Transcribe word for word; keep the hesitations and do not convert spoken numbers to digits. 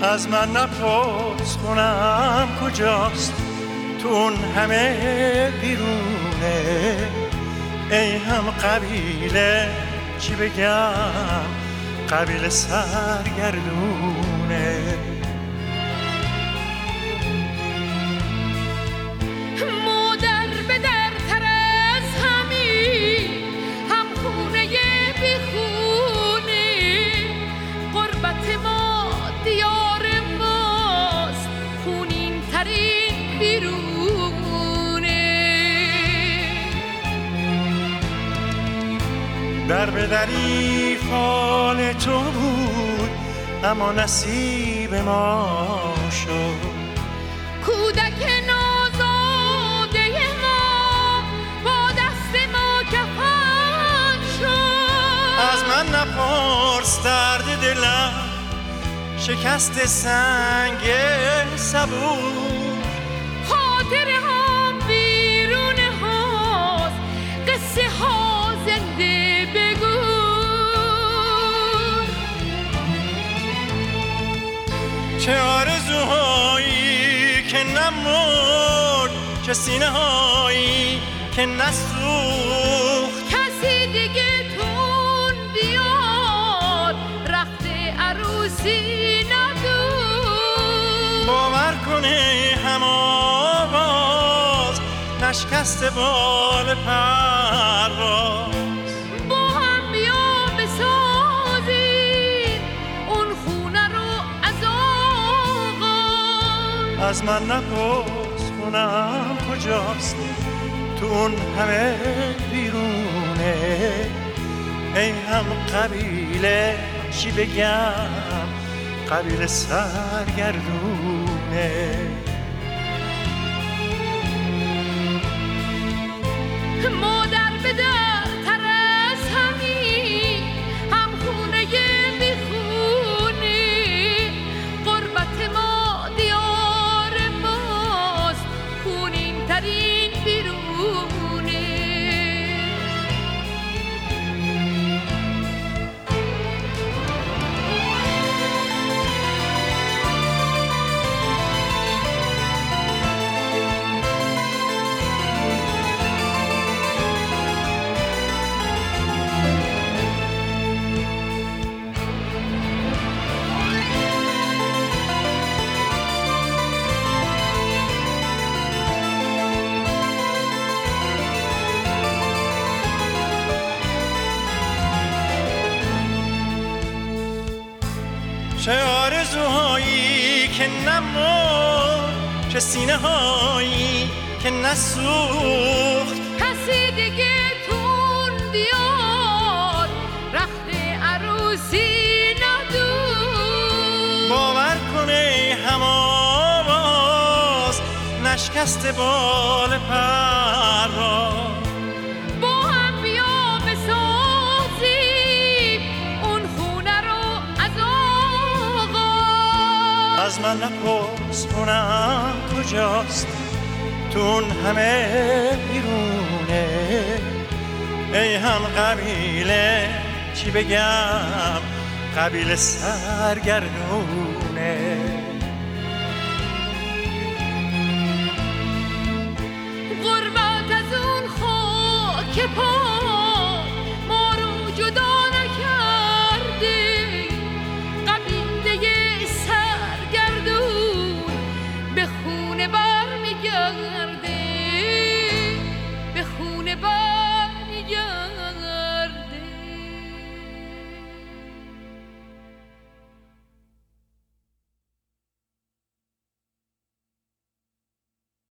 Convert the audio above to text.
از من نپرس کنم کجاست، تو اون همه بیرونه. ای هم قبیله چی بگم، قبیله سرگردونه. مادر به در تر از همین، هم خونه بی خونه. قربت ما دیار ماست، خونین ترین بیرونه. در به دری فال تو بود، اما نصیب ما شد. کودک نازاده ما با دست ما کفن شد. از من نپرس درد دلم، شکست سنگ صبور. خاطره هم بیرون هاست، قصه ها زنده بگو. چه آرزوهایی که نمرد، چه سینه هایی که نسوخت. کسی دیگه تون بیاد، رخت عروسی ندود. باور کنه هم آواز، نشکست بال پرواز. با هم بیا بسازیم اون خونه رو از آغاز. از من نپرس کنم کجاست، تو اون همه بیرونه. ای هم قبیله چی بگم، قبیله سرگردونه. مادر به در تر از همین، هم خونه بی خونه. قربت ما دیار ماست، خونین ترین بیرونه. چه آرزوهایی که نمرد، چه سینه هایی که نسوخت. کسی دیگه تون بیاد، رخت عروسی ندود. باور کنه هم آواز، نشکست بال پرواز. با هم بیا بسازیم اون خونه رو از آغاز. از من نپرس کنم کجاست، تو اون همه بیرونه. ای هم قبیله چی بگم، قبیله سرگردونه. غربت از اون خاک پا